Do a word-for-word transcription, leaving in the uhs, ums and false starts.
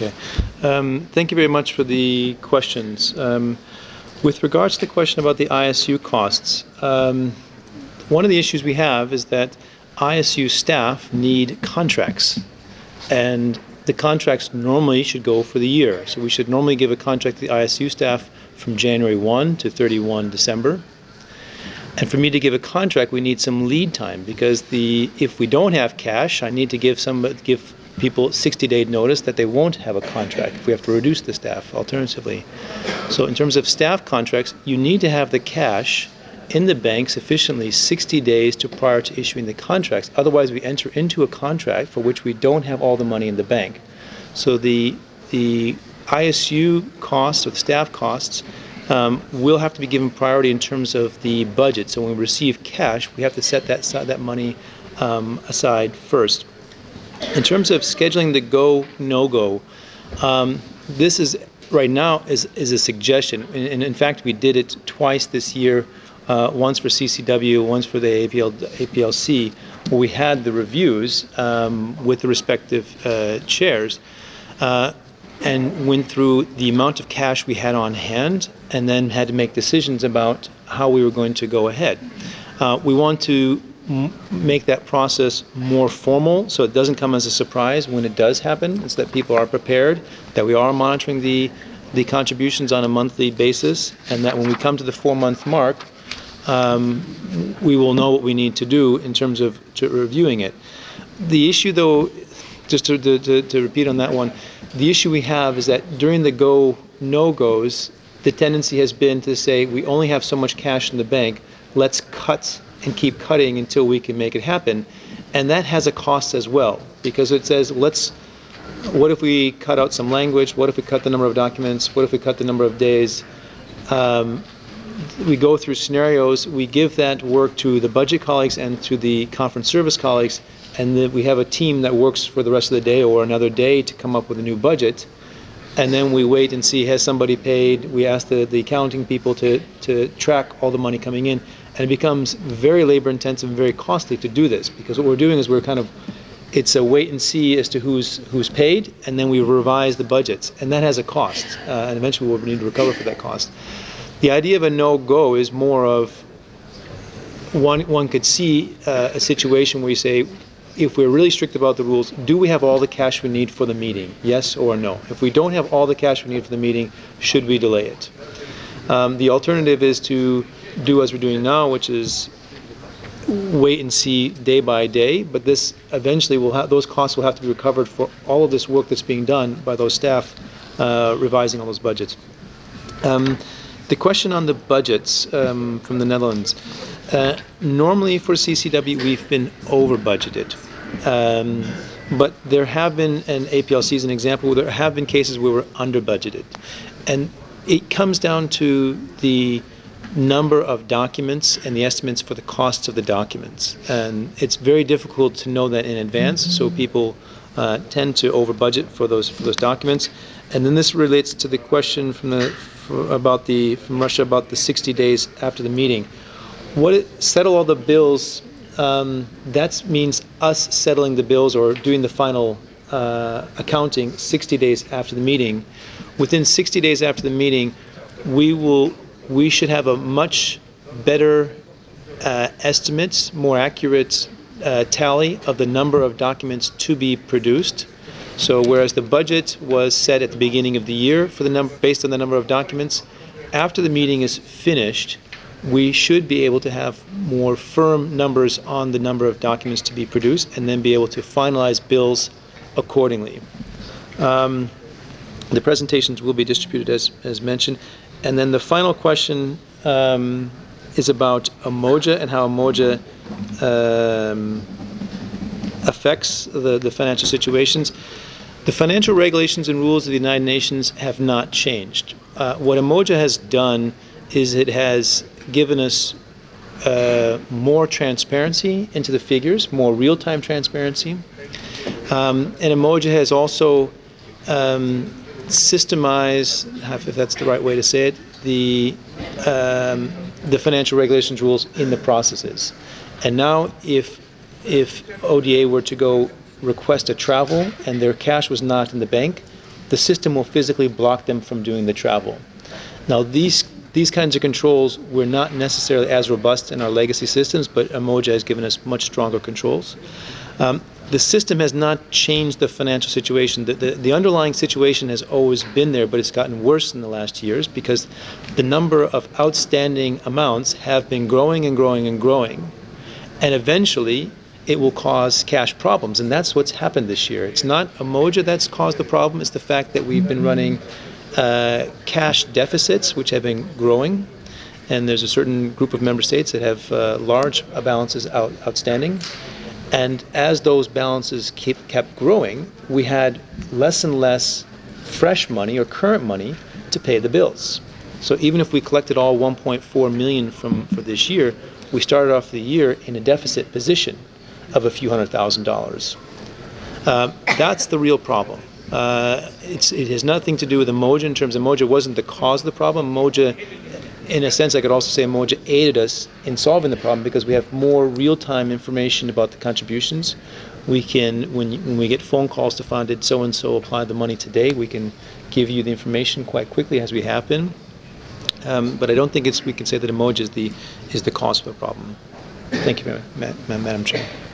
Okay. Um, thank you very much for the questions. Um, with regards to the question about the I S U costs, um, one of the issues we have is that I S U staff need contracts, and the contracts normally should go for the year. So we should normally give a contract to the I S U staff from January first to thirty-first December. And for me to give a contract, we need some lead time, because the if we don't have cash, I need to give some give people sixty day notice that they won't have a contract if we have to reduce the staff alternatively. So in terms of staff contracts, you need to have the cash in the bank sufficiently sixty days to prior to issuing the contracts. Otherwise, we enter into a contract for which we don't have all the money in the bank. So the the I S U costs or the staff costs um, will have to be given priority in terms of the budget. So when we receive cash, we have to set that that money um, aside first. In terms of scheduling the go no go, um, this is right now is is a suggestion, and, and in fact we did it twice this year. Uh, once for C C W, once for the A P L, A P L C, where we had the reviews um, with the respective uh, chairs, uh, and went through the amount of cash we had on hand, and then had to make decisions about how we were going to go ahead. Uh, we want to m make that process more formal, so it doesn't come as a surprise when it does happen. It's that people are prepared, that we are monitoring the the contributions on a monthly basis, and that when we come to the four-month mark, um, we will know what we need to do in terms of to reviewing it. The issue, though, just to, to, to repeat on that one, the issue we have is that during the go no-goes, the tendency has been to say we only have so much cash in the bank, let's cut and keep cutting until we can make it happen. And that has a cost as well, because it says, let's, what if we cut out some language? What if we cut the number of documents? What if we cut the number of days? Um, we go through scenarios, we give that work to the budget colleagues and to the conference service colleagues, and then we have a team that works for the rest of the day or another day to come up with a new budget. And then we wait and see, has somebody paid? We ask the, the accounting people to, to track all the money coming in. And it becomes very labor intensive and very costly to do this, because what we're doing is we're kind of, it's a wait and see as to who's who's paid, and then we revise the budgets. And that has a cost, uh, and eventually we'll need to recover for that cost. The idea of a no-go is more of, one, one could see uh, a situation where you say, if we're really strict about the rules, do we have all the cash we need for the meeting? Yes or no? If we don't have all the cash we need for the meeting, should we delay it? Um, the alternative is to do as we're doing now, which is wait and see day by day, but this eventually will have, those costs will have to be recovered for all of this work that's being done by those staff uh, revising all those budgets. Um, the question on the budgets um, from the Netherlands. Uh, normally for C C W we've been over budgeted, um, but there have been, and A P L C is an example, where there have been cases where we're under budgeted, and it comes down to the number of documents and the estimates for the costs of the documents, and it's very difficult to know that in advance, so people uh, tend to over budget for those for those documents. And then this relates to the question from the for, about the from Russia about the sixty days after the meeting. What it, settle all the bills, um, that means us settling the bills or doing the final uh, accounting sixty days after the meeting. Within sixty days after the meeting, we will we should have a much better uh, estimates, more accurate uh, tally of the number of documents to be produced. So whereas the budget was set at the beginning of the year for the number based on the number of documents, after the meeting is finished, we should be able to have more firm numbers on the number of documents to be produced, and then be able to finalize bills accordingly. Um, the presentations will be distributed as, as mentioned. And then the final question um, is about Umoja and how Umoja um, affects the, the financial situations. The financial regulations and rules of the United Nations have not changed. Uh, what Umoja has done is it has given us uh, more transparency into the figures, more real-time transparency. Um, and Umoja has also um, systemized, if that's the right way to say it, the, um, the financial regulations rules in the processes. And now if, if O D A were to go request a travel and their cash was not in the bank, the system will physically block them from doing the travel. Now, these these kinds of controls were not necessarily as robust in our legacy systems, but Umoja has given us much stronger controls. Um, the system has not changed the financial situation. The, the, the underlying situation has always been there, but it's gotten worse in the last years because the number of outstanding amounts have been growing and growing and growing. And eventually, it will cause cash problems, and that's what's happened this year. It's not Umoja that's caused the problem, it's the fact that we've been running uh, cash deficits, which have been growing, and there's a certain group of member states that have uh, large balances out, outstanding. And as those balances keep, kept growing, we had less and less fresh money or current money to pay the bills. So even if we collected all one point four million from for this year, we started off the year in a deficit position of a few hundred thousand dollars. Uh, that's the real problem. Uh, it's, it has nothing to do with Umoja in terms of Umoja wasn't the cause of the problem. Umoja, in a sense, I could also say Umoja aided us in solving the problem because we have more real-time information about the contributions. We can, when, when we get phone calls to find did so-and-so apply the money today, we can give you the information quite quickly as we have been. Um, but I don't think it's, we can say that Umoja is the, is the cause of the problem. Thank you, Madam Chair.